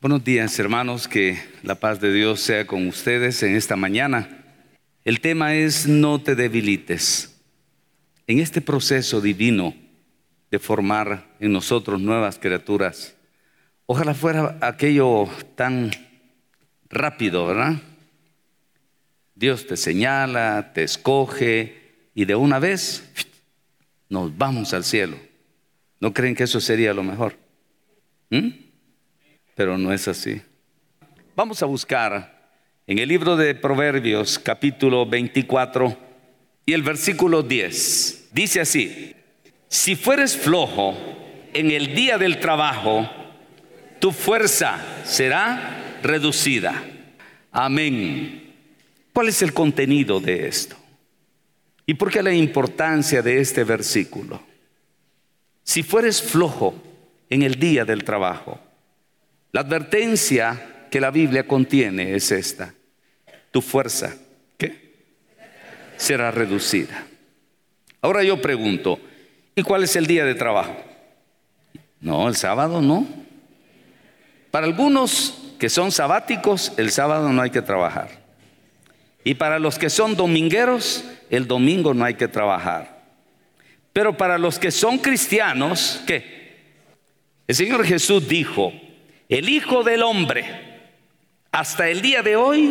Buenos días, hermanos, que la paz de Dios sea con ustedes en esta mañana. El tema es: no te debilites. En este proceso divino de formar en nosotros nuevas criaturas, ojalá fuera aquello tan rápido, ¿verdad? Dios te señala, te escoge y de una vez nos vamos al cielo. ¿No creen que eso sería lo mejor? Pero no es así. Vamos a buscar en el libro de Proverbios, capítulo 24 y el versículo 10. Dice así: si fueres flojo en el día del trabajo, tu fuerza será reducida. Amén. ¿Cuál es el contenido de esto? ¿Y por qué la importancia de este versículo? Si fueres flojo en el día del trabajo, la advertencia que la Biblia contiene es esta: tu fuerza, ¿qué? Será reducida. Ahora yo pregunto, ¿y cuál es el día de trabajo? No, el sábado no. Para algunos que son sabáticos, el sábado no hay que trabajar. Y para los que son domingueros, el domingo no hay que trabajar. Pero para los que son cristianos, ¿qué? El Señor Jesús dijo: el Hijo del Hombre hasta el día de hoy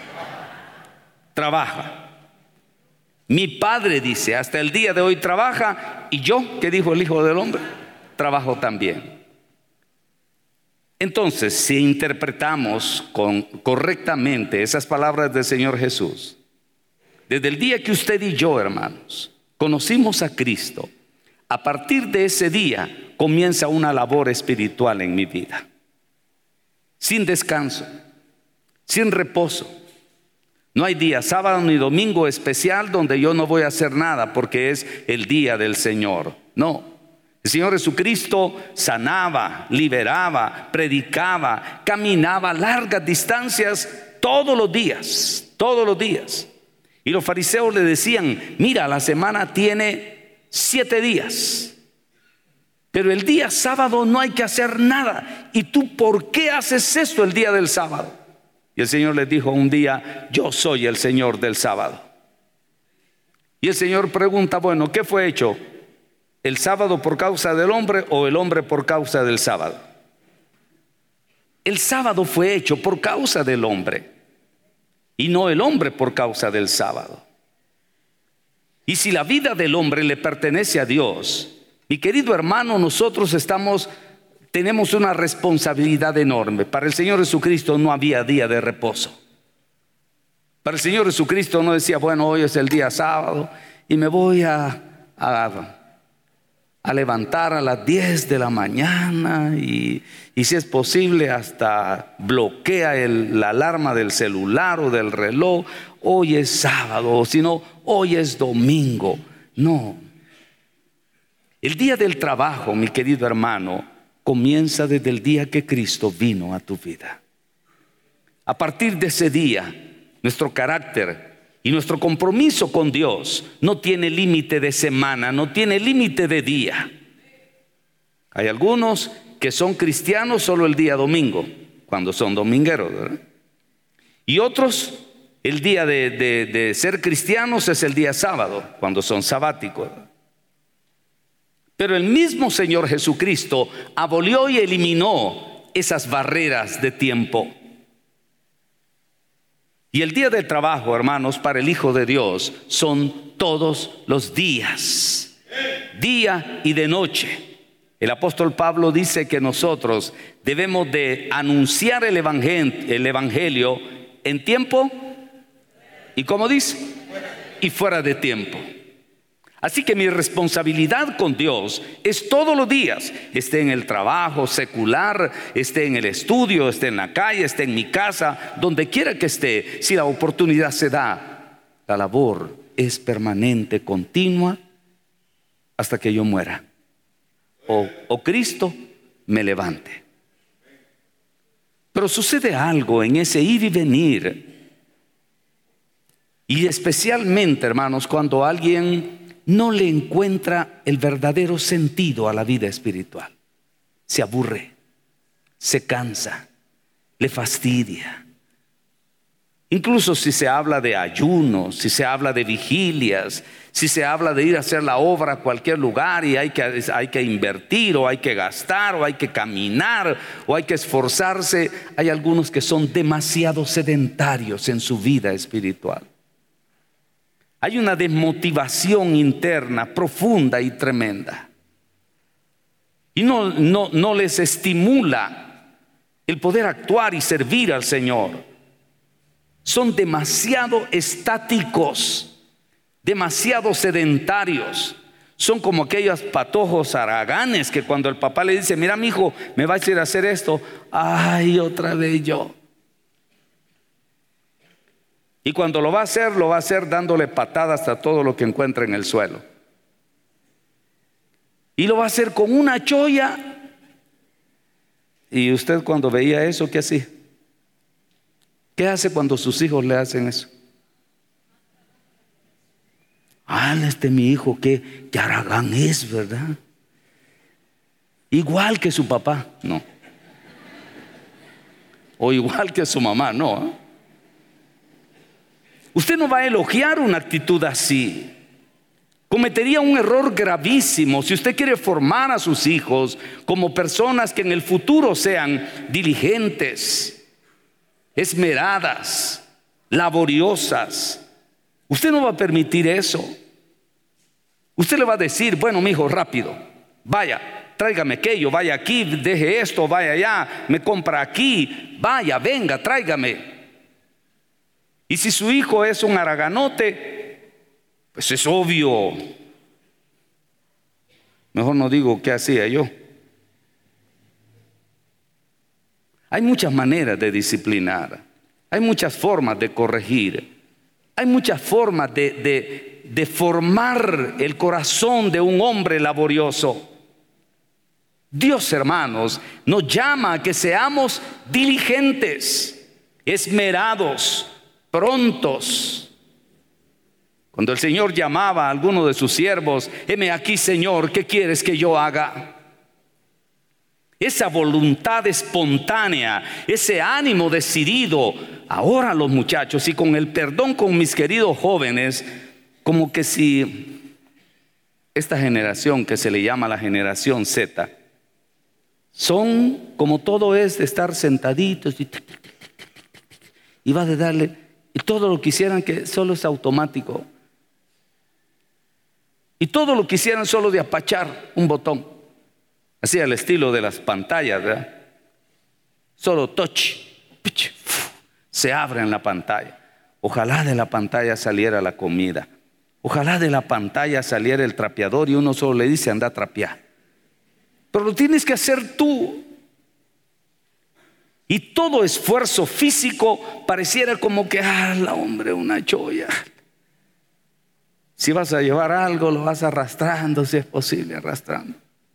trabaja. Mi Padre, dice, hasta el día de hoy trabaja, y yo, ¿qué dijo el Hijo del Hombre? Trabajo también. Entonces, si interpretamos correctamente esas palabras del Señor Jesús, desde el día que usted y yo, hermanos, conocimos a Cristo, a partir de ese día comienza una labor espiritual en mi vida. Sin descanso, sin reposo. No hay día sábado ni domingo especial donde yo no voy a hacer nada porque es el día del Señor. No, el Señor Jesucristo sanaba, liberaba, predicaba, caminaba largas distancias todos los días, todos los días. Y los fariseos le decían: mira, la semana tiene 7 días. Pero el día sábado no hay que hacer nada. ¿Y tú por qué haces esto el día del sábado? Y el Señor les dijo un día: yo soy el Señor del sábado. Y el Señor pregunta: bueno, ¿qué fue hecho? ¿El sábado por causa del hombre o el hombre por causa del sábado? El sábado fue hecho por causa del hombre y no el hombre por causa del sábado. Y si la vida del hombre le pertenece a Dios, mi querido hermano, nosotros tenemos una responsabilidad enorme. Para el Señor Jesucristo no había día de reposo. Para el Señor Jesucristo no decía: bueno, hoy es el día sábado y me voy a levantar a las 10 de la mañana y si es posible hasta bloquea la alarma del celular o del reloj. Hoy es sábado, o si no, hoy es domingo. No. El día del trabajo, mi querido hermano, comienza desde el día que Cristo vino a tu vida. A partir de ese día, nuestro carácter y nuestro compromiso con Dios no tiene límite de semana, no tiene límite de día. Hay algunos que son cristianos solo el día domingo, cuando son domingueros, ¿verdad? Y otros, el día de ser cristianos es el día sábado, cuando son sabáticos, ¿verdad? Pero el mismo Señor Jesucristo abolió y eliminó esas barreras de tiempo. Y el día del trabajo, hermanos, para el Hijo de Dios son todos los días, día y de noche. El apóstol Pablo dice que nosotros debemos de anunciar el evangelio en tiempo y, como dice, y fuera de tiempo. Así que mi responsabilidad con Dios es todos los días, esté en el trabajo secular, esté en el estudio, esté en la calle, esté en mi casa, donde quiera que esté. Si la oportunidad se da, la labor es permanente, continua, hasta que yo muera o Cristo me levante. Pero sucede algo en ese ir y venir, y especialmente, hermanos, cuando alguien no le encuentra el verdadero sentido a la vida espiritual. Se aburre, se cansa, le fastidia. Incluso si se habla de ayunos, si se habla de vigilias, si se habla de ir a hacer la obra a cualquier lugar y hay que invertir o hay que gastar o hay que caminar o hay que esforzarse, hay algunos que son demasiado sedentarios en su vida espiritual. Hay una desmotivación interna profunda y tremenda. Y no les estimula el poder actuar y servir al Señor. Son demasiado estáticos, demasiado sedentarios. Son como aquellos patojos haraganes que cuando el papá le dice: mira, mi hijo, me vas a ir a hacer esto. Ay, otra vez yo. Y cuando lo va a hacer dándole patadas a todo lo que encuentra en el suelo. Y lo va a hacer con una cholla. Y usted, cuando veía eso, ¿qué hacía? ¿Qué hace cuando sus hijos le hacen eso? Mi hijo, qué haragán es, ¿verdad? Igual que su papá, no. O igual que su mamá, no. Usted no va a elogiar una actitud así. Cometería un error gravísimo si usted quiere formar a sus hijos como personas que en el futuro sean diligentes, esmeradas, laboriosas. Usted no va a permitir eso. Usted le va a decir: bueno, mi hijo, rápido, vaya, tráigame aquello, vaya aquí, deje esto, vaya allá, me compra aquí, vaya, venga, tráigame. Y si su hijo es un haraganote, pues es obvio. Mejor no digo qué hacía yo. Hay muchas maneras de disciplinar, hay muchas formas de corregir, hay muchas formas de formar el corazón de un hombre laborioso. Dios, hermanos, nos llama a que seamos diligentes, esmerados, prontos. Cuando el Señor llamaba a alguno de sus siervos: heme aquí, Señor, ¿qué quieres que yo haga? Esa voluntad espontánea, ese ánimo decidido. Ahora los muchachos, y con el perdón con mis queridos jóvenes, como que si esta generación que se le llama la generación Z, son como todo es de estar sentaditos y va de darle, y todo lo que hicieran que solo es automático, y todo lo que hicieran solo de apachar un botón. Así al estilo de las pantallas, ¿verdad? Solo touch, se abre en la pantalla. Ojalá de la pantalla saliera la comida. Ojalá de la pantalla saliera el trapeador y uno solo le dice: anda a trapear. Pero lo tienes que hacer tú. Y todo esfuerzo físico pareciera como que, hombre, una cholla. Si vas a llevar algo, lo vas arrastrando, si es posible, arrastrando.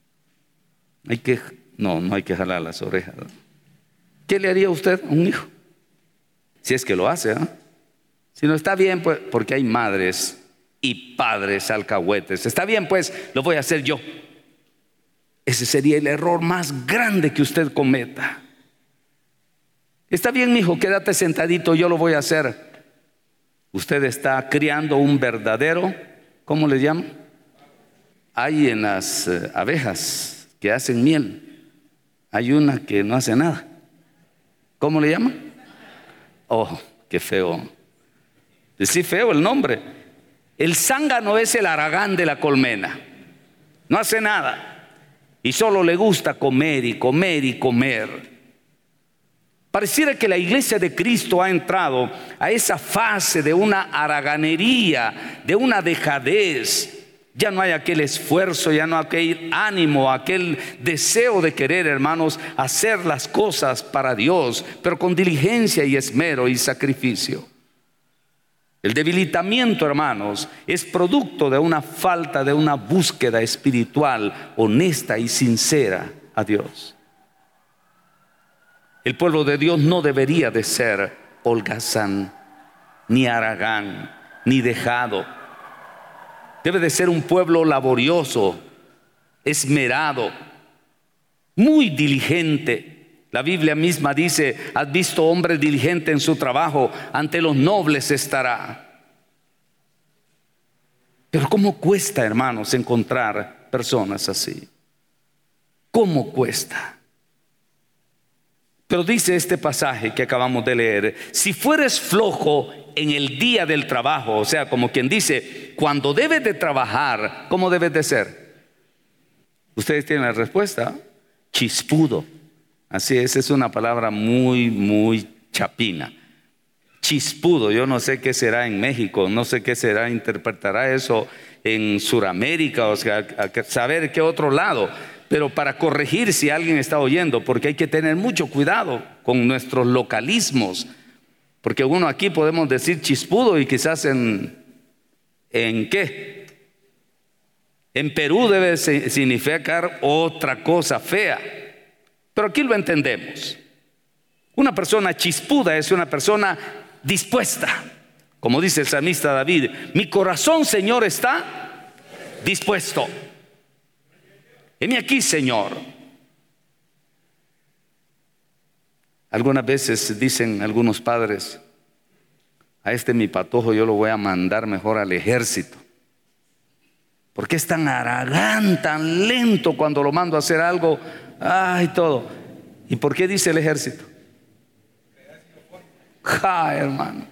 No hay que jalar las orejas, ¿no? ¿Qué le haría usted a un hijo? Si es que lo hace, ¿no? Si no está bien, pues, porque hay madres y padres alcahuetes. Está bien, pues, lo voy a hacer yo. Ese sería el error más grande que usted cometa. Está bien, mijo, quédate sentadito, yo lo voy a hacer. Usted está criando un verdadero, ¿cómo le llaman? Hay en las abejas que hacen miel, hay una que no hace nada. ¿Cómo le llaman? Oh, qué feo. Sí, feo el nombre. El zángano es el haragán de la colmena. No hace nada y solo le gusta comer y comer y comer. Pareciera que la iglesia de Cristo ha entrado a esa fase de una haraganería, de una dejadez. Ya no hay aquel esfuerzo, ya no hay aquel ánimo, aquel deseo de querer, hermanos, hacer las cosas para Dios, pero con diligencia y esmero y sacrificio. El debilitamiento, hermanos, es producto de una falta de una búsqueda espiritual honesta y sincera a Dios. El pueblo de Dios no debería de ser holgazán, ni haragán, ni dejado. Debe de ser un pueblo laborioso, esmerado, muy diligente, La Biblia misma dice: has visto hombre diligente en su trabajo, ante los nobles estará. Pero ¿cómo cuesta, hermanos, encontrar personas así? ¿Cómo cuesta? Pero dice este pasaje que acabamos de leer: si fueres flojo en el día del trabajo, o sea, como quien dice, cuando debes de trabajar, ¿cómo debes de ser? Ustedes tienen la respuesta: chispudo. Así es una palabra muy chapina. Chispudo. Yo no sé qué será en México, no sé qué será, interpretará eso en Sudamérica, o sea, a saber qué otro lado. Pero para corregir si alguien está oyendo, porque hay que tener mucho cuidado con nuestros localismos, porque uno aquí podemos decir chispudo y quizás ¿en qué? En Perú debe significar otra cosa fea, pero aquí lo entendemos. Una persona chispuda es una persona dispuesta, como dice el salmista David: mi corazón, Señor, está dispuesto. Heme aquí, Señor. Algunas veces dicen algunos padres: a este mi patojo yo lo voy a mandar mejor al ejército, porque es tan haragán, tan lento cuando lo mando a hacer algo, ay, todo. ¿Y por qué dice el ejército? Ja, hermano.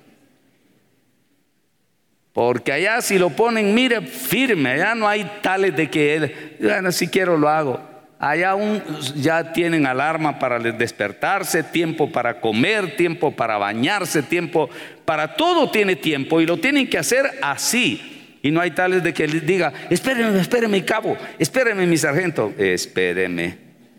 Porque allá si lo ponen, mire, firme, allá no hay tales de que él, bueno, si quiero lo hago. Allá ya tienen alarma para despertarse, tiempo para comer, tiempo para bañarse, tiempo para todo, tiene tiempo y lo tienen que hacer así. Y no hay tales de que él diga: espéreme, cabo, espéreme, mi sargento, espéreme.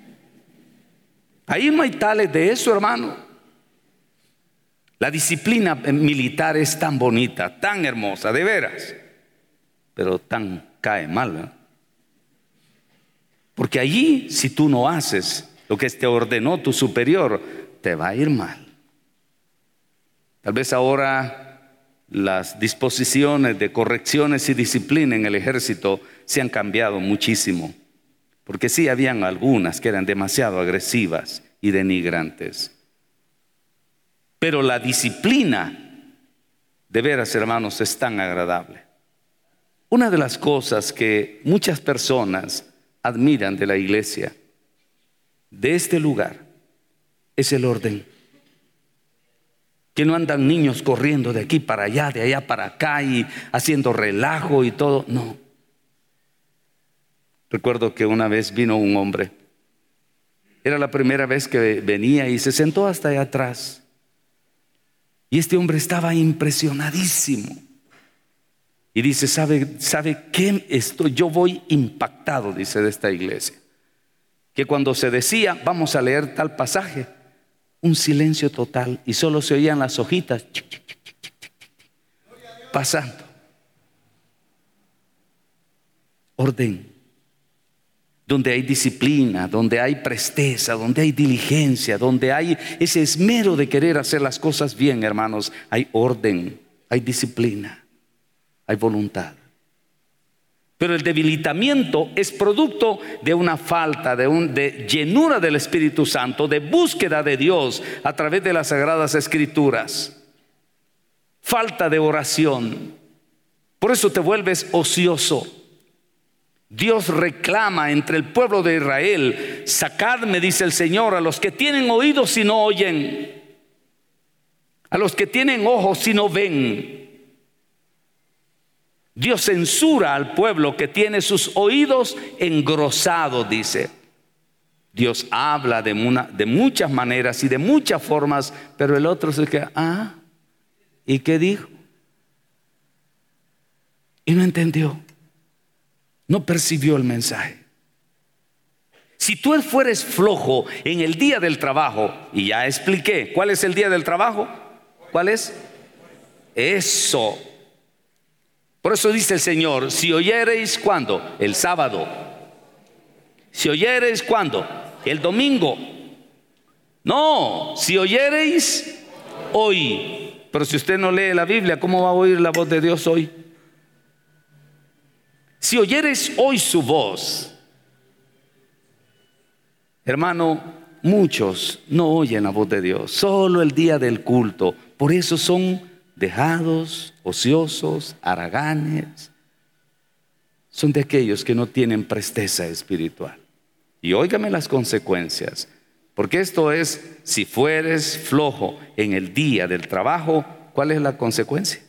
Ahí no hay tales de eso, hermano. La disciplina militar es tan bonita, tan hermosa, de veras, pero tan cae mal, ¿verdad? Porque allí, si tú no haces lo que te ordenó tu superior, te va a ir mal. Tal vez ahora las disposiciones de correcciones y disciplina en el ejército se han cambiado muchísimo, porque sí habían algunas que eran demasiado agresivas y denigrantes. Pero la disciplina, de veras, hermanos, es tan agradable. Una de las cosas que muchas personas admiran de la iglesia, de este lugar, es el orden. Que no andan niños corriendo de aquí para allá, de allá para acá y haciendo relajo y todo, no. Recuerdo que una vez vino un hombre, era la primera vez que venía y se sentó hasta allá atrás. Y este hombre estaba impresionadísimo. Y dice: ¿sabe qué? Yo voy impactado, dice, de esta iglesia. Que cuando se decía: vamos a leer tal pasaje, un silencio total y solo se oían las hojitas pasando. Orden. Donde hay disciplina, donde hay presteza, donde hay diligencia, donde hay ese esmero de querer hacer las cosas bien, hermanos, hay orden, hay disciplina, hay voluntad. Pero el debilitamiento es producto de una falta, de llenura del Espíritu Santo, de búsqueda de Dios a través de las Sagradas Escrituras. Falta de oración. Por eso te vuelves ocioso. Dios reclama entre el pueblo de Israel: sacadme, dice el Señor, a los que tienen oídos y no oyen, a los que tienen ojos y no ven. Dios censura al pueblo que tiene sus oídos engrosados, dice. Dios habla de muchas maneras y de muchas formas, pero el otro se queda: ¿y qué dijo? Y no entendió. No percibió el mensaje. Si tú fueres flojo en el día del trabajo, y ya expliqué, ¿cuál es el día del trabajo? ¿Cuál es? Eso. Por eso dice el Señor: si oyereis, ¿cuándo? El sábado. Si oyereis, ¿cuándo? El domingo. No, si oyereis hoy. Pero si usted no lee la Biblia, ¿cómo va a oír la voz de Dios hoy? Si oyeres hoy su voz, hermano, muchos no oyen la voz de Dios, solo el día del culto. Por eso son dejados, ociosos, haraganes. Son de aquellos que no tienen presteza espiritual. Y óigame las consecuencias, porque esto es, si fueres flojo en el día del trabajo, ¿cuál es la consecuencia?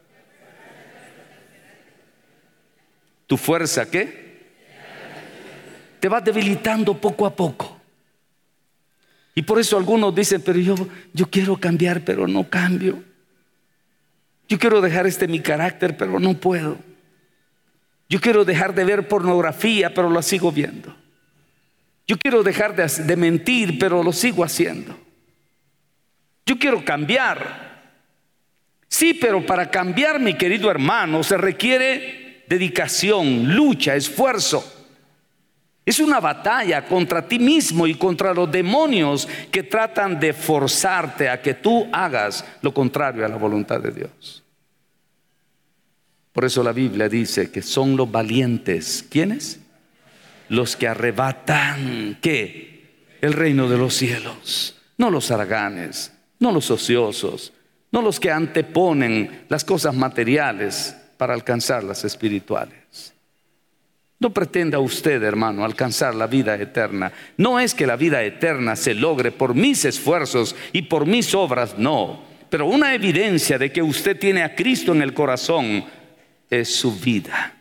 ¿Tu fuerza qué? Te va debilitando poco a poco. Y por eso algunos dicen, pero yo quiero cambiar, pero no cambio. Yo quiero dejar mi carácter, pero no puedo. Yo quiero dejar de ver pornografía, pero lo sigo viendo. Yo quiero dejar de mentir, pero lo sigo haciendo. Yo quiero cambiar. Sí, pero para cambiar, mi querido hermano, se requiere dedicación, lucha, esfuerzo. Es una batalla contra ti mismo y contra los demonios que tratan de forzarte a que tú hagas lo contrario a la voluntad de Dios. Por eso la Biblia dice que son los valientes. ¿Quiénes? Los que arrebatan, ¿qué? El reino de los cielos. No los haraganes, no los ociosos, no los que anteponen las cosas materiales para alcanzar las espirituales. No pretenda usted, hermano, alcanzar la vida eterna. No es que la vida eterna se logre por mis esfuerzos y por mis obras, no. Pero una evidencia de que usted tiene a Cristo en el corazón es su vida.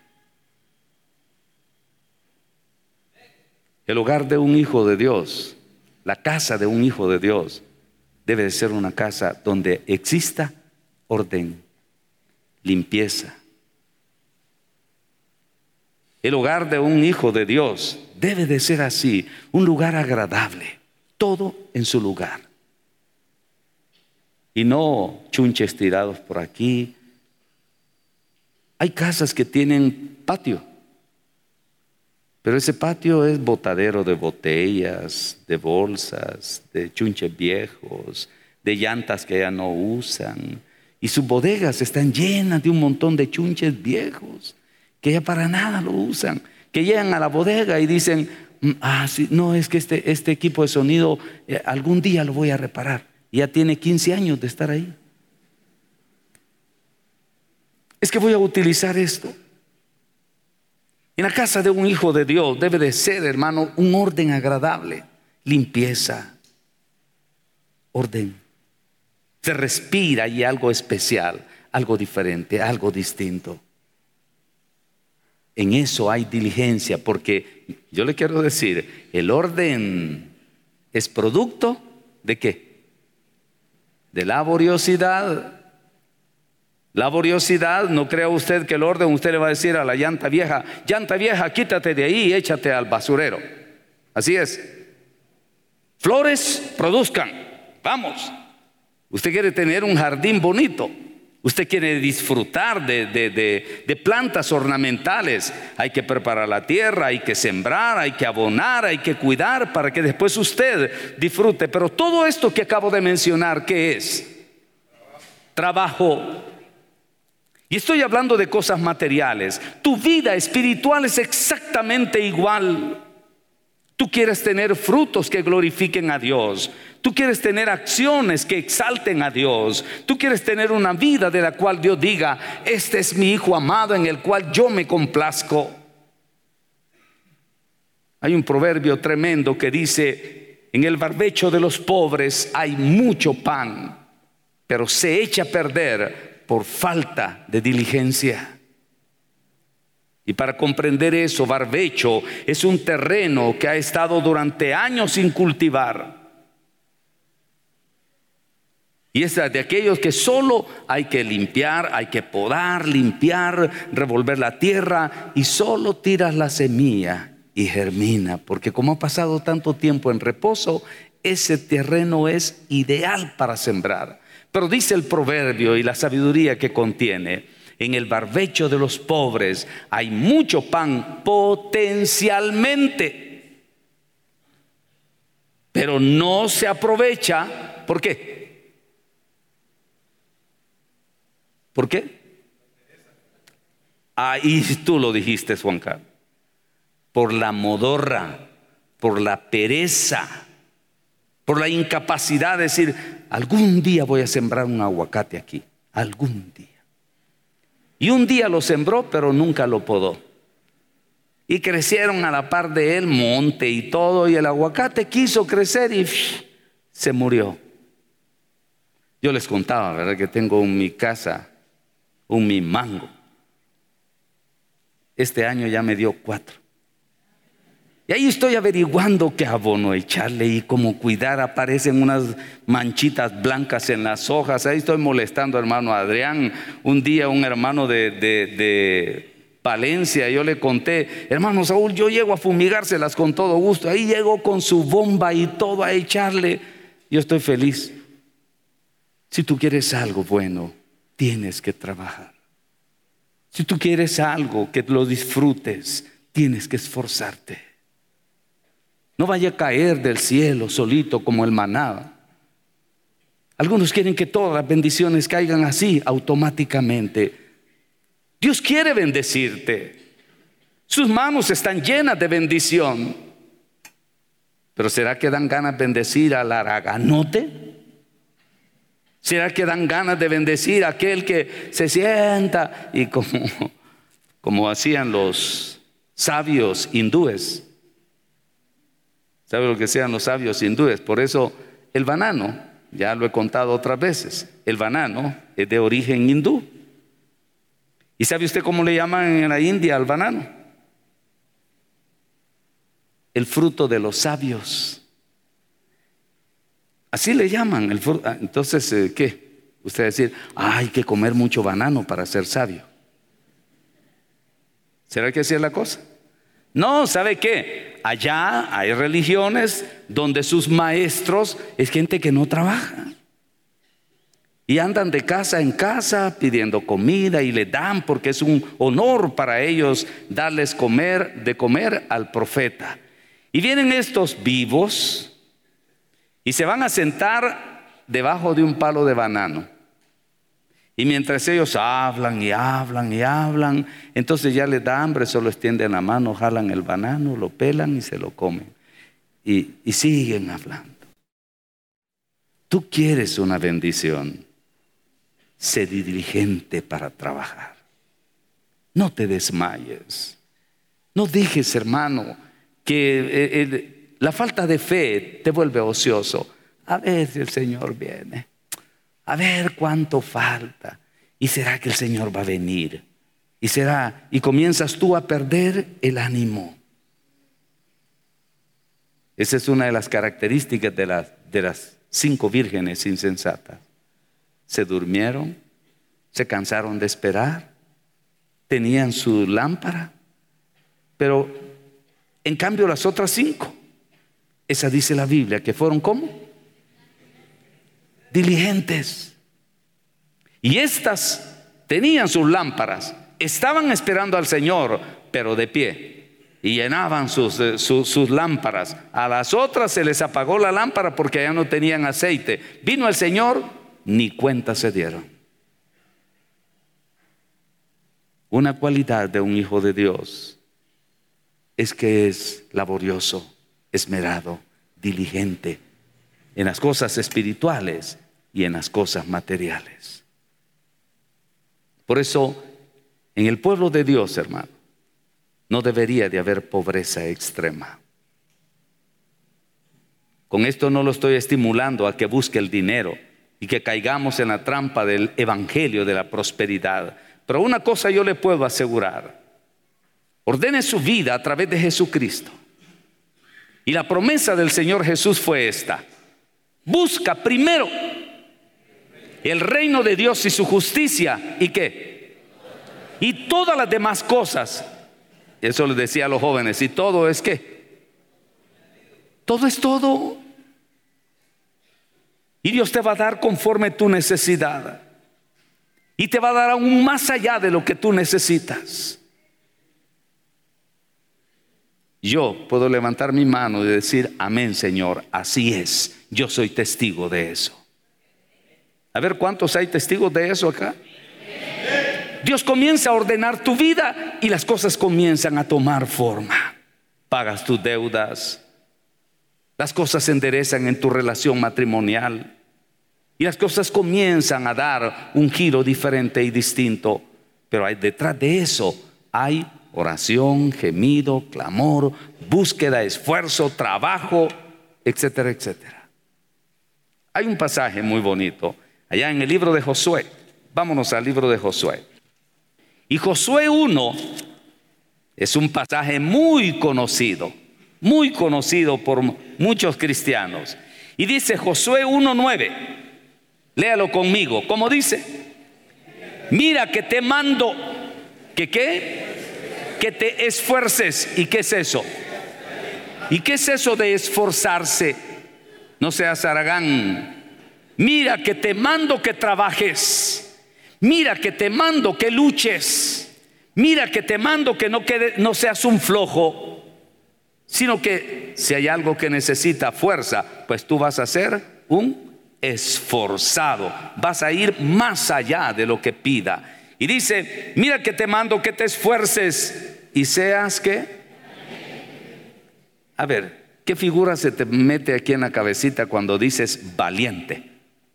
El hogar de un hijo de Dios, la casa de un hijo de Dios, debe de ser una casa donde exista orden, limpieza. El hogar de un hijo de Dios debe de ser así, un lugar agradable, todo en su lugar. Y no chunches tirados por aquí. Hay casas que tienen patio, pero ese patio es botadero de botellas, de bolsas, de chunches viejos, de llantas que ya no usan. Y sus bodegas están llenas de un montón de chunches viejos que ya para nada lo usan, que llegan a la bodega y dicen, sí, no, es que este equipo de sonido algún día lo voy a reparar. Y ya tiene 15 años de estar ahí. Es que voy a utilizar esto. En la casa de un hijo de Dios debe de ser, hermano, un orden agradable, limpieza, orden. Se respira y algo especial, algo diferente, algo distinto. En eso hay diligencia, porque yo le quiero decir, el orden es producto ¿de qué? De la laboriosidad. Laboriosidad, no crea usted que el orden, usted le va a decir a la llanta vieja, quítate de ahí y échate al basurero. Así es. Flores produzcan, vamos. Usted quiere tener un jardín bonito. Usted quiere disfrutar de plantas ornamentales. Hay que preparar la tierra, hay que sembrar, hay que abonar, hay que cuidar para que después usted disfrute. Pero todo esto que acabo de mencionar, ¿qué es? Trabajo. Y estoy hablando de cosas materiales. Tu vida espiritual es exactamente igual. Tú quieres tener frutos que glorifiquen a Dios. Tú quieres tener acciones que exalten a Dios. Tú quieres tener una vida de la cual Dios diga, este es mi hijo amado en el cual yo me complazco. Hay un proverbio tremendo que dice, en el barbecho de los pobres hay mucho pan, pero se echa a perder por falta de diligencia. Y para comprender eso, barbecho es un terreno que ha estado durante años sin cultivar. Y es de aquellos que solo hay que limpiar, hay que podar, limpiar, revolver la tierra y solo tiras la semilla y germina. Porque como ha pasado tanto tiempo en reposo, ese terreno es ideal para sembrar. Pero dice el proverbio y la sabiduría que contiene, en el barbecho de los pobres hay mucho pan potencialmente, pero no se aprovecha. ¿Por qué? ¿Por qué? Ahí tú lo dijiste, Juan Carlos. Por la modorra, por la pereza. por la incapacidad de decir, algún día voy a sembrar un aguacate aquí, algún día. Y un día lo sembró, pero nunca lo podó. Y crecieron a la par de él monte y todo, y el aguacate quiso crecer y se murió. Yo les contaba, ¿verdad?, que tengo en mi casa un mimango. Este año ya me dio 4. Y ahí estoy averiguando qué abono echarle y cómo cuidar. Aparecen unas manchitas blancas en las hojas. Ahí estoy molestando al hermano Adrián. Un día un hermano de Palencia, yo le conté, hermano Saúl, yo llego a fumigárselas con todo gusto. Ahí llegó con su bomba y todo a echarle. Yo estoy feliz. Si tú quieres algo bueno, tienes que trabajar. Si tú quieres algo que lo disfrutes, tienes que esforzarte. No vaya a caer del cielo solito como el maná. Algunos quieren que todas las bendiciones caigan así automáticamente. Dios quiere bendecirte. Sus manos están llenas de bendición. Pero ¿será que dan ganas de bendecir al haraganote? ¿Será que dan ganas de bendecir a aquel que se sienta y como hacían los sabios hindúes? ¿Sabe lo que sean los sabios hindúes? Por eso el banano, ya lo he contado otras veces, el banano es de origen hindú. ¿Y sabe usted cómo le llaman en la India al banano? El fruto de los sabios. Así le llaman el fruto. Entonces, ¿qué? Usted decir, hay que comer mucho banano para ser sabio. ¿Será que así es la cosa? No, ¿sabe qué? Allá hay religiones donde sus maestros es gente que no trabaja. Y andan de casa en casa pidiendo comida y le dan, porque es un honor para ellos darles de comer al profeta. Y vienen estos vivos y se van a sentar debajo de un palo de banano. Y mientras ellos hablan y hablan y hablan, entonces ya les da hambre, solo extienden la mano, jalan el banano, lo pelan y se lo comen. Y siguen hablando. Tú quieres una bendición. Sé diligente para trabajar. No te desmayes. No dejes, hermano, que la falta de fe te vuelve ocioso. A ver si el Señor viene. A ver cuánto falta. ¿Y será que el Señor va a venir? Y comienzas tú a perder el ánimo. Esa es una de las características de las 5 vírgenes insensatas. Se durmieron, se cansaron de esperar, tenían su lámpara, pero en cambio las otras 5, esa dice la Biblia, que fueron ¿cómo? Diligentes. Y estas tenían sus lámparas, estaban esperando al Señor, pero de pie, y llenaban sus lámparas. A las otras se les apagó la lámpara porque ya no tenían aceite. Vino el Señor, ni cuenta se dieron. Una cualidad de un hijo de Dios es que es laborioso, esmerado, diligente en las cosas espirituales y en las cosas materiales. Por eso, en el pueblo de Dios, hermano, no debería de haber pobreza extrema. Con esto no lo estoy estimulando a que busque el dinero y que caigamos en la trampa del evangelio de la prosperidad. Pero una cosa yo le puedo asegurar: ordene su vida a través de Jesucristo. Y la promesa del Señor Jesús fue esta: busca primero el reino de Dios y su justicia. ¿Y qué? Y todas las demás cosas. Eso les decía a los jóvenes. ¿Y todo es qué? Todo es todo. Y Dios te va a dar conforme tu necesidad. Y te va a dar aún más allá de lo que tú necesitas. Yo puedo levantar mi mano y decir: amén, Señor, así es. Yo soy testigo de eso. A ver, ¿cuántos hay testigos de eso acá? Dios comienza a ordenar tu vida y las cosas comienzan a tomar forma. Pagas tus deudas, Las cosas se enderezan en tu relación matrimonial y las cosas comienzan a dar un giro diferente y distinto. Pero detrás de eso hay oración, gemido, clamor, búsqueda, esfuerzo, trabajo, etcétera, etcétera. Hay un pasaje muy bonito allá en el libro de Josué. Vámonos al libro de Josué. Y Josué 1 es un pasaje muy conocido por muchos cristianos. Y dice Josué 1:9. Léalo conmigo. ¿Cómo dice? Mira que te mando, ¿que qué? Que te esfuerces. ¿Y qué es eso? ¿Y qué es eso de esforzarse? No seas haragán. Mira que te mando que trabajes. Mira que te mando que luches. Mira que te mando que no seas un flojo, sino que si hay algo que necesita fuerza, pues tú vas a ser un esforzado. Vas a ir más allá de lo que pida. Y dice, mira que te mando que te esfuerces y seas ¿qué? A ver, ¿qué figura se te mete aquí en la cabecita cuando dices valiente?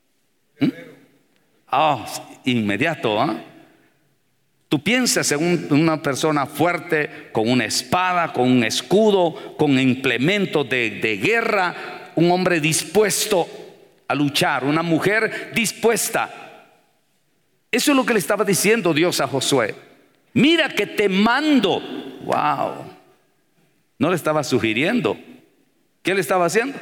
Inmediato, ¿ah? Tú piensas en una persona fuerte, con una espada, con un escudo, con implementos de guerra, un hombre dispuesto a luchar, una mujer dispuesta. Eso es lo que le estaba diciendo Dios a Josué. Mira que te mando. Wow. No le estaba sugiriendo. ¿Qué le estaba haciendo?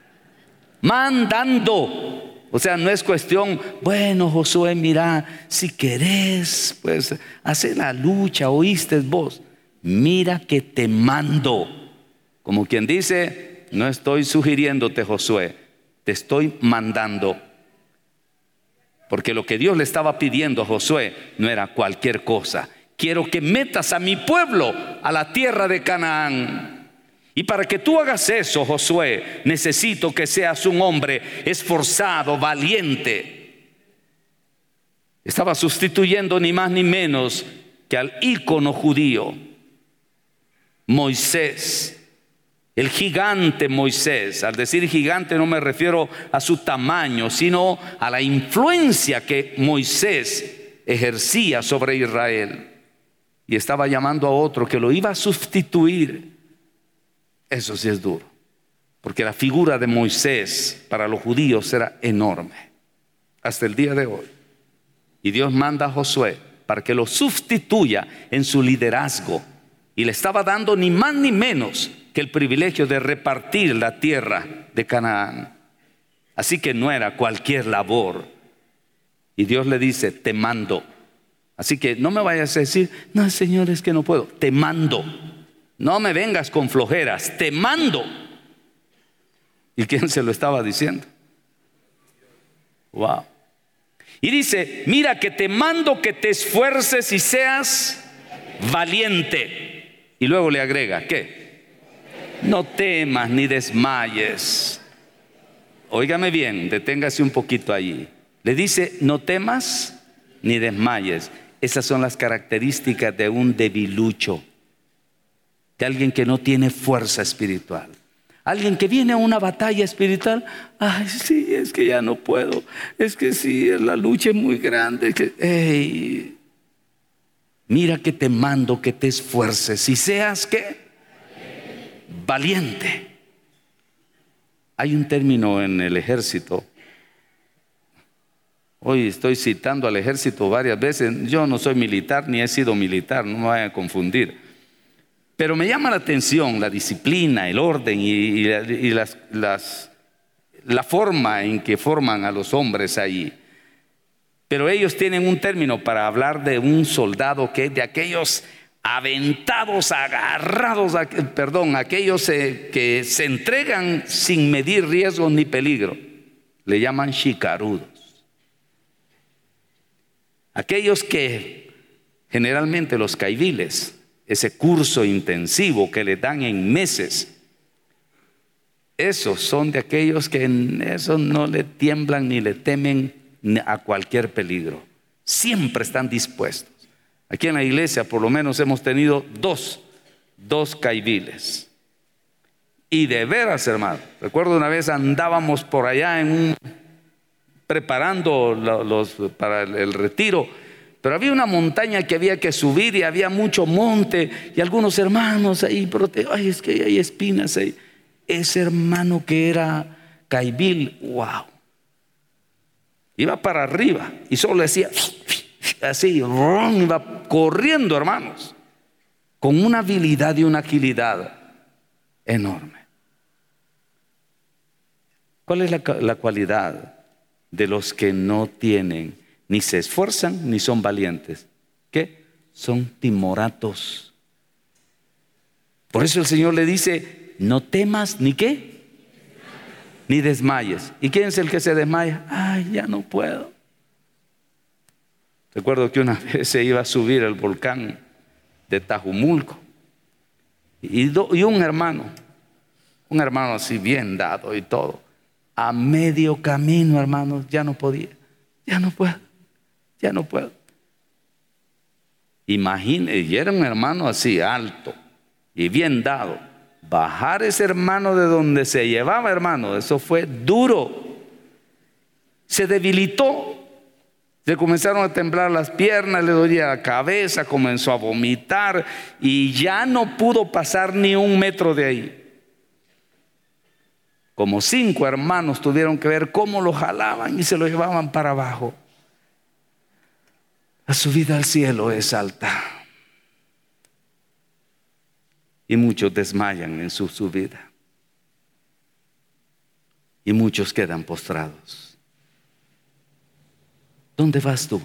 Mandando. O sea, no es cuestión, bueno, Josué, mira, si querés, pues, hacer la lucha, oíste vos. Mira que te mando. Como quien dice, no estoy sugiriéndote, Josué, te estoy mandando. Porque lo que Dios le estaba pidiendo a Josué no era cualquier cosa. Quiero que metas a mi pueblo a la tierra de Canaán. Y para que tú hagas eso, Josué, necesito que seas un hombre esforzado, valiente. Estaba sustituyendo ni más ni menos que al ícono judío, Moisés, el gigante Moisés. Al decir gigante no me refiero a su tamaño, sino a la influencia que Moisés ejercía sobre Israel. Y estaba llamando a otro que lo iba a sustituir. Eso sí es duro, porque la figura de Moisés para los judíos era enorme, hasta el día de hoy. Y Dios manda a Josué para que lo sustituya en su liderazgo. Y le estaba dando ni más ni menos que el privilegio de repartir la tierra de Canaán. Así que no era cualquier labor. Y Dios le dice, te mando. Así que no me vayas a decir, no, Señor, es que no puedo. Te mando. No me vengas con flojeras, te mando. ¿Y quién se lo estaba diciendo? Wow. Y dice, mira que te mando que te esfuerces y seas valiente. Y luego le agrega, ¿qué? No temas ni desmayes. Óigame bien, deténgase un poquito allí. Le dice, no temas ni desmayes. Esas son las características de un debilucho. De alguien que no tiene fuerza espiritual. Alguien que viene a una batalla espiritual. Ay, sí, es que ya no puedo. Es que sí, la lucha es muy grande. Hey, mira que te mando que te esfuerces y seas ¿qué? Valiente. Hay un término en el ejército. Hoy estoy citando al ejército varias veces. Yo no soy militar ni he sido militar, no me vayan a confundir. Pero me llama la atención la disciplina, el orden y la forma en que forman a los hombres ahí. Pero ellos tienen un término para hablar de un soldado que es de aquellos aventados, agarrados, aquellos que se entregan sin medir riesgos ni peligro. Le llaman chicarudos. Aquellos que generalmente los caiviles, ese curso intensivo que le dan en meses, esos son de aquellos que en eso no le tiemblan ni le temen a cualquier peligro. Siempre están dispuestos. Aquí en la iglesia por lo menos hemos tenido dos caiviles. Y de veras, hermano, recuerdo una vez andábamos por allá preparando para el retiro, pero había una montaña que había que subir y había mucho monte y algunos hermanos ahí, ay, es que hay espinas ahí. Ese hermano que era Caibil, wow, iba para arriba y solo decía así, iba corriendo, hermanos, con una habilidad y una agilidad enorme. ¿Cuál es la cualidad de los que no tienen, ni se esfuerzan, ni son valientes? ¿Qué? Son timoratos. Por eso el Señor le dice, no temas, ¿ni qué? Ni desmayes. ¿Y quién es el que se desmaya? Ay, ya no puedo. Recuerdo que una vez se iba a subir el volcán de Tajumulco y un hermano así bien dado y todo, a medio camino, hermanos, ya no podía, ya no puedo. Imagínense, y era un hermano así alto y bien dado. Bajar ese hermano de donde se llevaba, hermano, eso fue duro. Se debilitó. Le comenzaron a temblar las piernas, le dolía la cabeza, comenzó a vomitar y ya no pudo pasar ni 1 metro de ahí. Como 5 hermanos tuvieron que ver cómo lo jalaban y se lo llevaban para abajo. La subida al cielo es alta y muchos desmayan en su subida y muchos quedan postrados. ¿Dónde vas tú?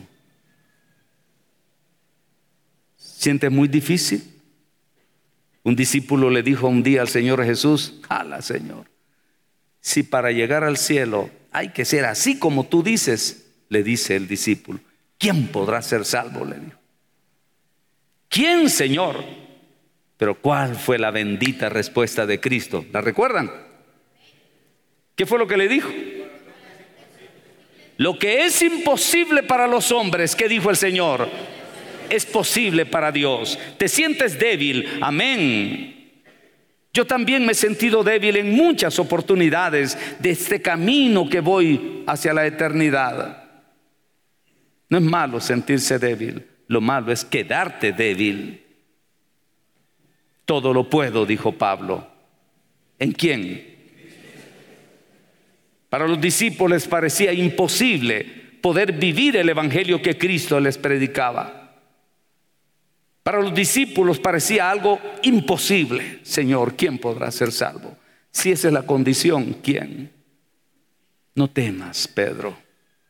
¿Sientes muy difícil? Un discípulo le dijo un día al Señor Jesús, ¡hala, Señor! Si para llegar al cielo hay que ser así como tú dices, le dice el discípulo, ¿quién podrá ser salvo?, le dijo. ¿Quién, Señor? Pero ¿cuál fue la bendita respuesta de Cristo? ¿La recuerdan? ¿Qué fue lo que le dijo? Lo que es imposible para los hombres, ¿qué dijo el Señor? Es posible para Dios. ¿Te sientes débil? Amén. Yo también me he sentido débil en muchas oportunidades de este camino que voy hacia la eternidad. No es malo sentirse débil, lo malo es quedarte débil. Todo lo puedo, dijo Pablo. ¿En quién? Para los discípulos les parecía imposible poder vivir el evangelio que Cristo les predicaba. Para los discípulos parecía algo imposible. Señor, ¿quién podrá ser salvo? Si esa es la condición, ¿quién? No temas, Pedro.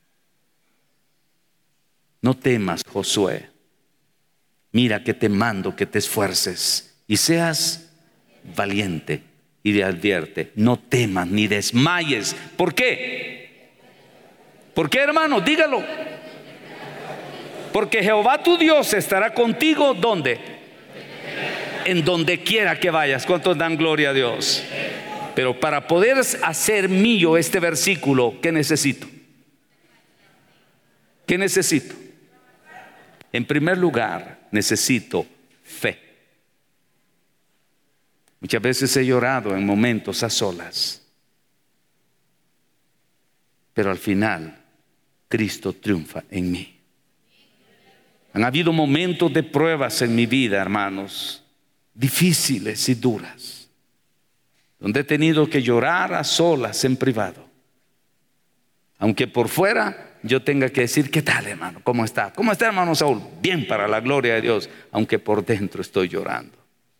No temas, Josué. Mira que te mando que te esfuerces y seas valiente. Y le advierte, no temas ni desmayes. ¿Por qué? ¿Por qué, hermano? Dígalo. Porque Jehová tu Dios estará contigo, ¿dónde? En donde quiera que vayas. ¿Cuántos dan gloria a Dios? Pero para poder hacer mío este versículo, ¿qué necesito? ¿Qué necesito? En primer lugar, necesito fe. Muchas veces he llorado en momentos a solas, pero al final Cristo triunfa en mí. Han habido momentos de pruebas en mi vida, hermanos, difíciles y duras, donde he tenido que llorar a solas en privado. Aunque por fuera yo tenga que decir, ¿qué tal, hermano? ¿Cómo está? ¿Cómo está, hermano Saúl? Bien, para la gloria de Dios, aunque por dentro estoy llorando.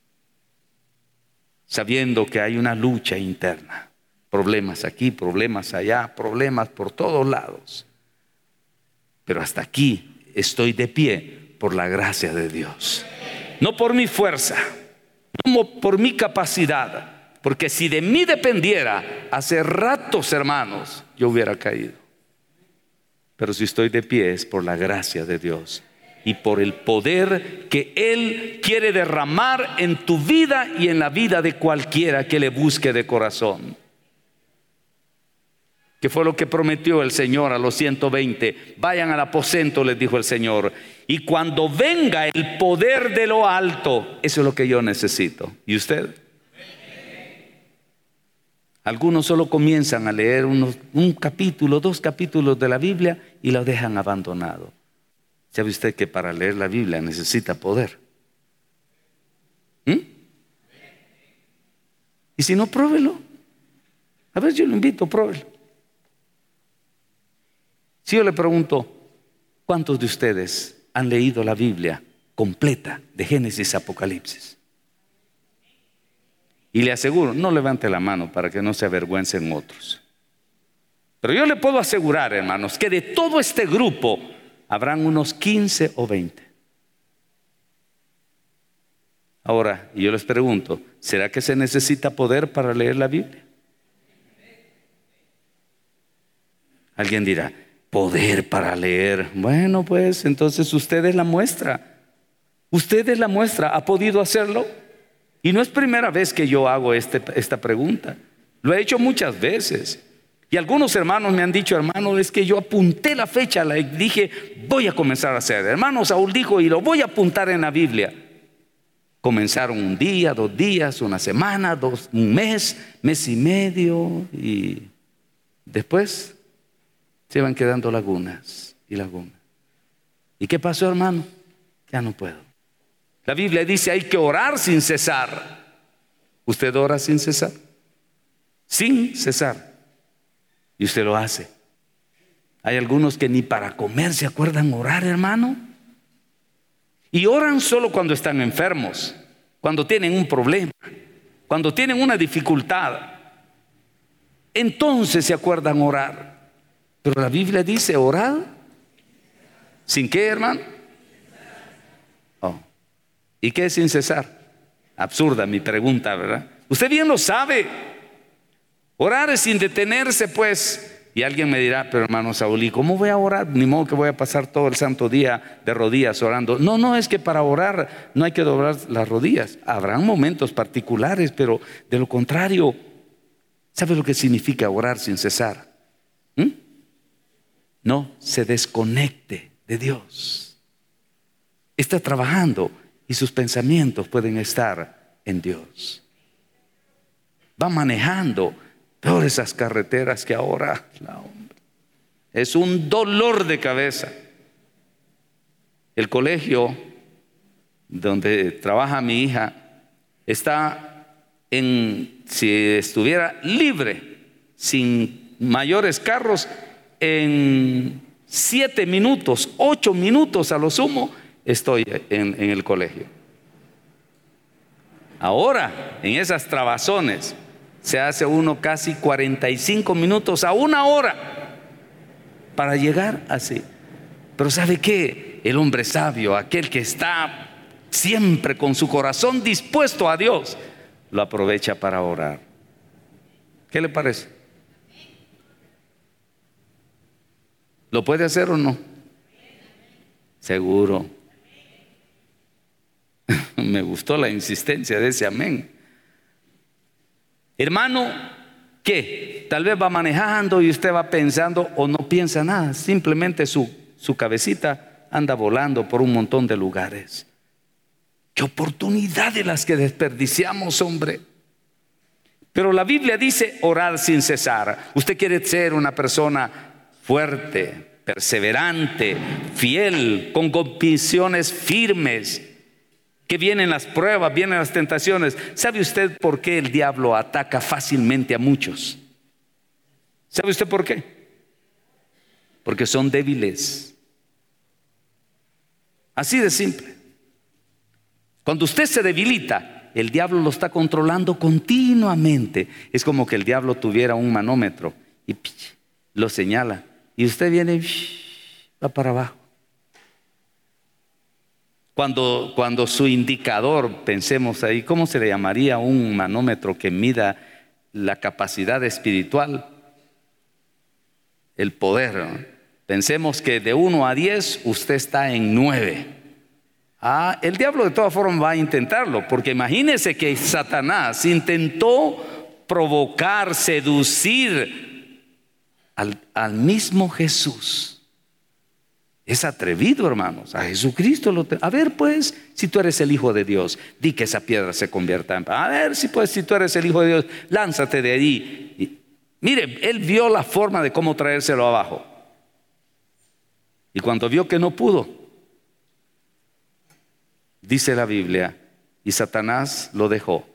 Sabiendo que hay una lucha interna, problemas aquí, problemas allá, problemas por todos lados. Pero hasta aquí estoy de pie por la gracia de Dios. No por mi fuerza, no por mi capacidad, porque si de mí dependiera, hace ratos, hermanos, yo hubiera caído. Pero si estoy de pie es por la gracia de Dios y por el poder que Él quiere derramar en tu vida y en la vida de cualquiera que le busque de corazón. ¿Qué fue lo que prometió el Señor a los 120? Vayan al aposento, les dijo el Señor, y cuando venga el poder de lo alto, eso es lo que yo necesito. ¿Y usted? Algunos solo comienzan a leer un capítulo, 2 capítulos de la Biblia y lo dejan abandonado. ¿Sabe usted que para leer la Biblia necesita poder? Y si no, pruébelo. A ver, yo lo invito, pruébelo. Si yo le pregunto, ¿cuántos de ustedes han leído la Biblia completa de Génesis a Apocalipsis? Y le aseguro, no levante la mano para que no se avergüencen otros. Pero yo le puedo asegurar, hermanos, que de todo este grupo habrán unos 15 o 20. Ahora, y yo les pregunto, ¿será que se necesita poder para leer la Biblia? Alguien dirá, poder para leer. Bueno, pues entonces usted es la muestra. Usted es la muestra. ¿Ha podido hacerlo? Y no es primera vez que yo hago esta pregunta. Lo he hecho muchas veces. Y algunos hermanos me han dicho, hermano, es que yo apunté la fecha, y dije, voy a comenzar a hacer. Hermano Saúl dijo, y lo voy a apuntar en la Biblia. Comenzaron un día, 2 días, una semana, un mes, mes y medio, y después se van quedando lagunas y lagunas. ¿Y qué pasó, hermano? Ya no puedo. La Biblia dice, hay que orar sin cesar. ¿Usted ora sin cesar? Sin cesar. Y usted lo hace. Hay algunos que ni para comer se acuerdan orar, hermano. Y oran solo cuando están enfermos, cuando tienen un problema, cuando tienen una dificultad. Entonces se acuerdan orar. Pero la Biblia dice, orad. ¿Sin qué, hermano? Oh. ¿Y qué es sin cesar? Absurda mi pregunta, ¿verdad? Usted bien lo sabe. Orar es sin detenerse, pues. Y alguien me dirá, pero hermano Saúl, ¿y cómo voy a orar? Ni modo que voy a pasar todo el santo día de rodillas orando. No, es que para orar no hay que doblar las rodillas. Habrán momentos particulares, pero de lo contrario, ¿sabe lo que significa orar sin cesar? No se desconecte de Dios. Está trabajando y sus pensamientos pueden estar en Dios. Va manejando. Peor esas carreteras que ahora, es un dolor de cabeza. El colegio donde trabaja mi hija está si estuviera libre, sin mayores carros, en 7 minutos, 8 minutos a lo sumo, estoy en el colegio. Ahora, en esas trabazones, se hace uno casi 45 minutos a 1 hora para llegar así. Pero ¿sabe qué? El hombre sabio, aquel que está siempre con su corazón dispuesto a Dios, lo aprovecha para orar. ¿Qué le parece? ¿Lo puede hacer o no? Seguro. Me gustó la insistencia de ese amén. Hermano, ¿qué? Tal vez va manejando y usted va pensando o no piensa nada. Simplemente su cabecita anda volando por un montón de lugares. ¡Qué oportunidades las que desperdiciamos, hombre! Pero la Biblia dice orar sin cesar. Usted quiere ser una persona fuerte, perseverante, fiel, con convicciones firmes. Que vienen las pruebas, vienen las tentaciones. ¿Sabe usted por qué el diablo ataca fácilmente a muchos? ¿Sabe usted por qué? Porque son débiles. Así de simple. Cuando usted se debilita, el diablo lo está controlando continuamente. Es como que el diablo tuviera un manómetro y lo señala. Y usted viene y va para abajo. Cuando su indicador, pensemos ahí, ¿cómo se le llamaría un manómetro que mida la capacidad espiritual? El poder, ¿no? Pensemos que de 1 a 10 usted está en 9. El diablo de todas formas va a intentarlo, porque imagínese que Satanás intentó provocar, seducir al mismo Jesús. Es atrevido, hermanos. A Jesucristo a ver, pues, si tú eres el Hijo de Dios, di que esa piedra se convierta en pan. A ver, si tú eres el Hijo de Dios, lánzate de allí. Mire, él vio la forma de cómo traérselo abajo. Y cuando vio que no pudo, dice la Biblia, y Satanás lo dejó.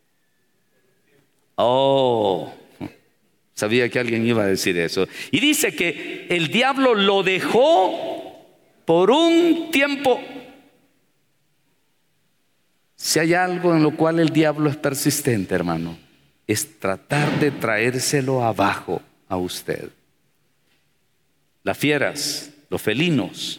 Oh, sabía que alguien iba a decir eso. Y dice que el diablo lo dejó por un tiempo. Si hay algo en lo cual el diablo es persistente, hermano, es tratar de traérselo abajo a usted. Las fieras, los felinos,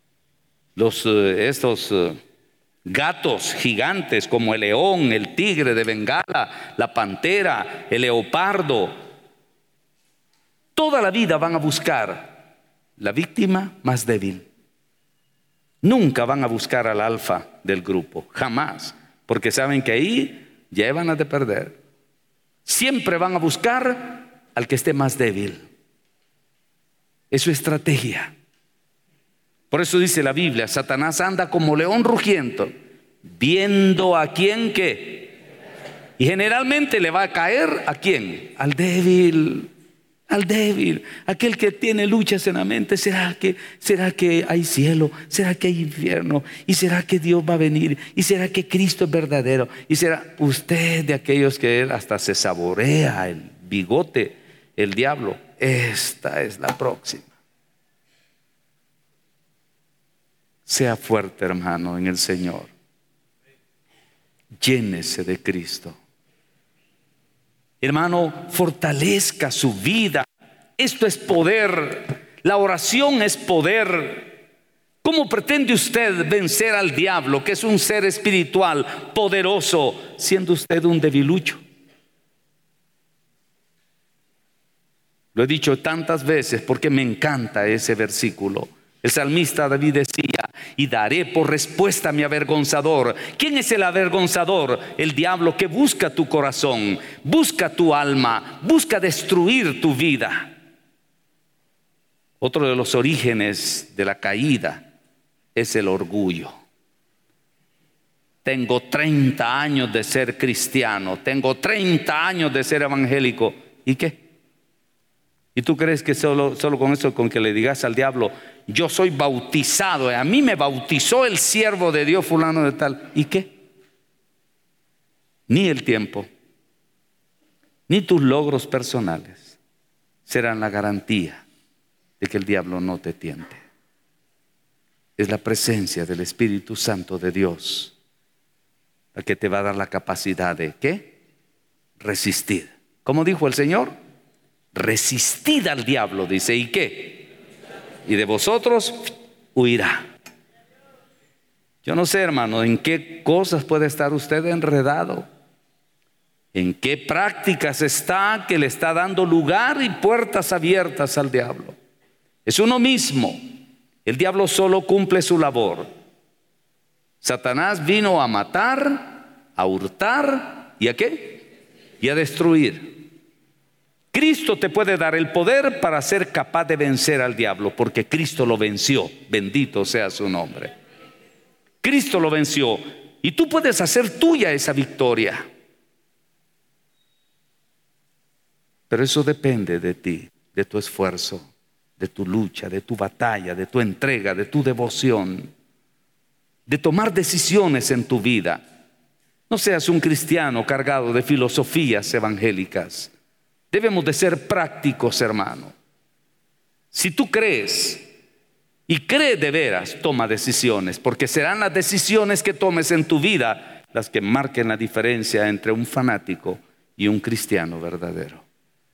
estos gatos gigantes como el león, el tigre de Bengala, la pantera, el leopardo, toda la vida van a buscar la víctima más débil. Nunca van a buscar al alfa del grupo, jamás, porque saben que ahí ya van a perder. Siempre van a buscar al que esté más débil. Es su estrategia. Por eso dice la Biblia, Satanás anda como león rugiento, viendo a quién qué. Y generalmente le va a caer ¿a quién? Al débil. Al débil, aquel que tiene luchas en la mente. ¿Será que hay cielo? ¿Será que hay infierno? ¿Y será que Dios va a venir? ¿Y será que Cristo es verdadero? ¿Y será usted de aquellos que él hasta se saborea el bigote, el diablo? Esta es la próxima. Sea fuerte, hermano, en el Señor. Llénese de Cristo. Hermano, fortalezca su vida. Esto es poder. La oración es poder. ¿Cómo pretende usted vencer al diablo, que es un ser espiritual poderoso, siendo usted un debilucho? Lo he dicho tantas veces porque me encanta ese versículo. El salmista David decía: y daré por respuesta a mi avergonzador. ¿Quién es el avergonzador? El diablo, que busca tu corazón, busca tu alma, busca destruir tu vida. Otro de los orígenes de la caída es el orgullo. Tengo 30 años de ser cristiano, tengo 30 años de ser evangélico. ¿Y qué? ¿Y tú crees que solo con eso, con que le digas al diablo: yo soy bautizado, a mí me bautizó el siervo de Dios fulano de tal? ¿Y qué? Ni el tiempo, ni tus logros personales serán la garantía de que el diablo no te tiente. Es la presencia del Espíritu Santo de Dios la que te va a dar la capacidad de ¿qué? Resistir. ¿Cómo dijo el Señor? Resistid al diablo, dice, ¿y qué? Y de vosotros huirá. Yo no sé, hermano, en qué cosas puede estar usted enredado, en qué prácticas está que le está dando lugar y puertas abiertas al diablo. Es uno mismo. El diablo solo cumple su labor. Satanás vino a matar, a hurtar y ¿a qué? Y a destruir. Cristo te puede dar el poder para ser capaz de vencer al diablo, porque Cristo lo venció. Bendito sea su nombre. Cristo lo venció y tú puedes hacer tuya esa victoria. Pero eso depende de ti, de tu esfuerzo, de tu lucha, de tu batalla, de tu entrega, de tu devoción, de tomar decisiones en tu vida. No seas un cristiano cargado de filosofías evangélicas. Debemos de ser prácticos, hermano. Si tú crees y crees de veras, toma decisiones, porque serán las decisiones que tomes en tu vida las que marquen la diferencia entre un fanático y un cristiano verdadero.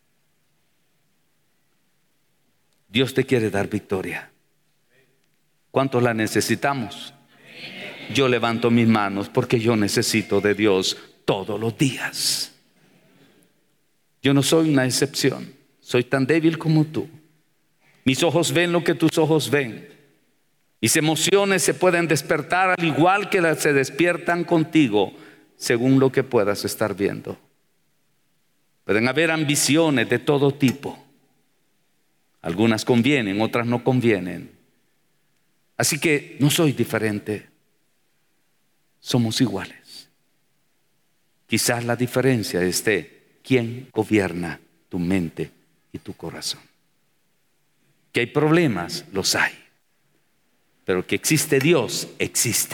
Dios te quiere dar victoria. ¿Cuántos la necesitamos? Yo levanto mis manos porque yo necesito de Dios todos los días. Yo no soy una excepción, soy tan débil como tú. Mis ojos ven lo que tus ojos ven. Mis emociones se pueden despertar al igual que se despiertan contigo, según lo que puedas estar viendo. Pueden haber ambiciones de todo tipo. Algunas convienen, otras no convienen. Así que no soy diferente, somos iguales. Quizás la diferencia esté quién gobierna tu mente y tu corazón. Que hay problemas, los hay. Pero que existe Dios, existe.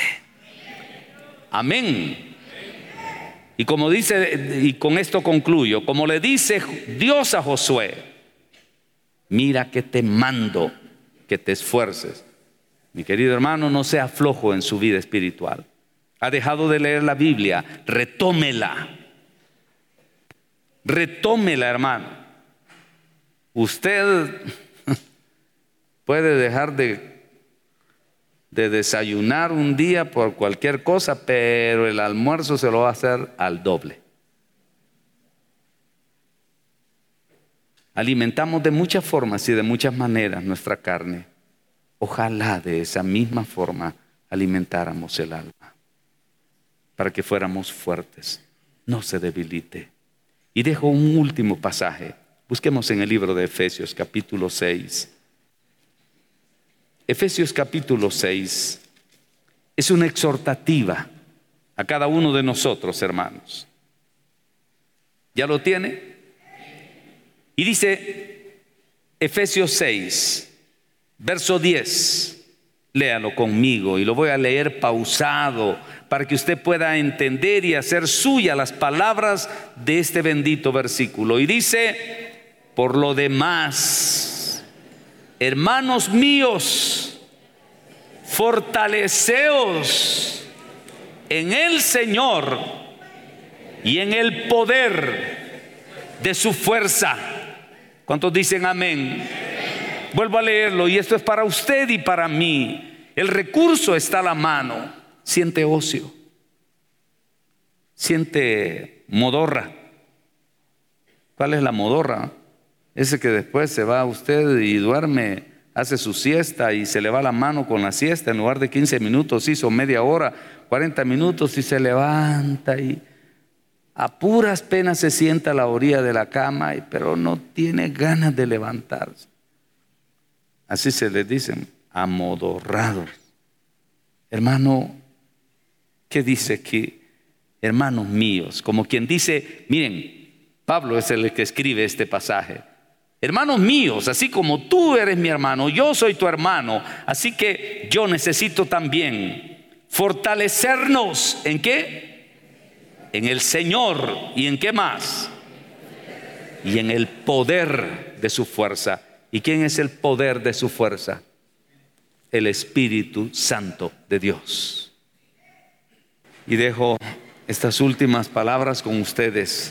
Amén. Y como dice, y con esto concluyo, como le dice Dios a Josué, mira que te mando que te esfuerces. Mi querido hermano, no sea flojo en su vida espiritual. Ha dejado de leer la Biblia, retómela. Retómela, hermano. Usted puede dejar de desayunar un día por cualquier cosa, pero el almuerzo se lo va a hacer al doble. Alimentamos de muchas formas y de muchas maneras nuestra carne. Ojalá de esa misma forma alimentáramos el alma, para que fuéramos fuertes, no se debilite. Y dejo un último pasaje. Busquemos en el libro de Efesios capítulo 6. Efesios capítulo 6 es una exhortativa a cada uno de nosotros, hermanos. ¿Ya lo tiene? Y dice Efesios 6, verso 10. Léalo conmigo y lo voy a leer pausado para que usted pueda entender y hacer suya las palabras de este bendito versículo. Y dice: por lo demás, hermanos míos, fortaleceos en el Señor y en el poder de su fuerza. ¿Cuántos dicen amén? Vuelvo a leerlo, y esto es para usted y para mí. El recurso está a la mano. Siente ocio, siente modorra. ¿Cuál es la modorra? Ese que después se va usted y duerme, hace su siesta y se le va la mano con la siesta. En lugar de 15 minutos hizo media hora, 40 minutos, y se levanta y a puras penas se sienta a la orilla de la cama, pero no tiene ganas de levantarse. Así se les dicen, amodorrados. Hermano, ¿qué dice aquí? Hermanos míos, como quien dice, miren, Pablo es el que escribe este pasaje. Hermanos míos, así como tú eres mi hermano, yo soy tu hermano, así que yo necesito también fortalecernos. ¿En qué? En el Señor. ¿Y en qué más? Y en el poder de su fuerza. ¿Y quién es el poder de su fuerza? El Espíritu Santo de Dios. Y dejo estas últimas palabras con ustedes.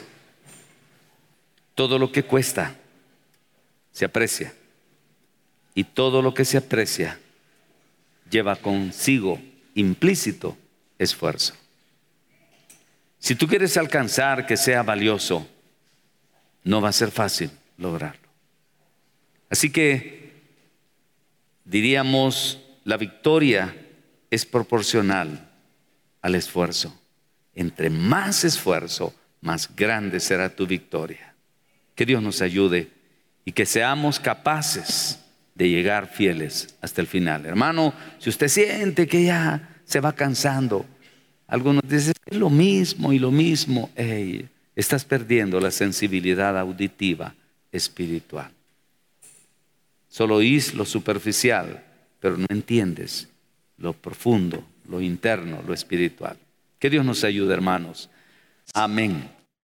Todo lo que cuesta se aprecia, y todo lo que se aprecia lleva consigo implícito esfuerzo. Si tú quieres alcanzar que sea valioso, no va a ser fácil lograrlo. Así que diríamos, la victoria es proporcional al esfuerzo. Entre más esfuerzo, más grande será tu victoria. Que Dios nos ayude y que seamos capaces de llegar fieles hasta el final. Hermano, si usted siente que ya se va cansando, algunos dicen, es lo mismo y lo mismo. Hey, estás perdiendo la sensibilidad auditiva espiritual. Solo oís lo superficial, pero no entiendes lo profundo, lo interno, lo espiritual. Que Dios nos ayude, hermanos. Amén.